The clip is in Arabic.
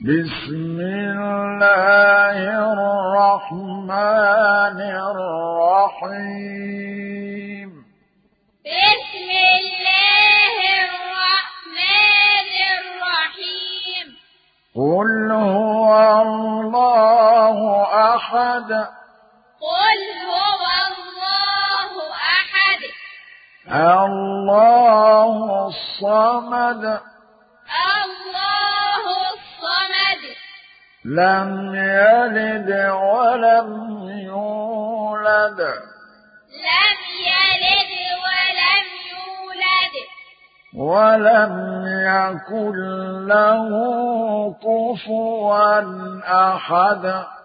بسم الله الرحمن الرحيم بسم الله الرحمن الرحيم قل هو الله أحد قل هو الله أحد الله الصمد الله الصمد لم يلد ولم يولد لم يلد ولم يولد ولم يكن له كفوا أحد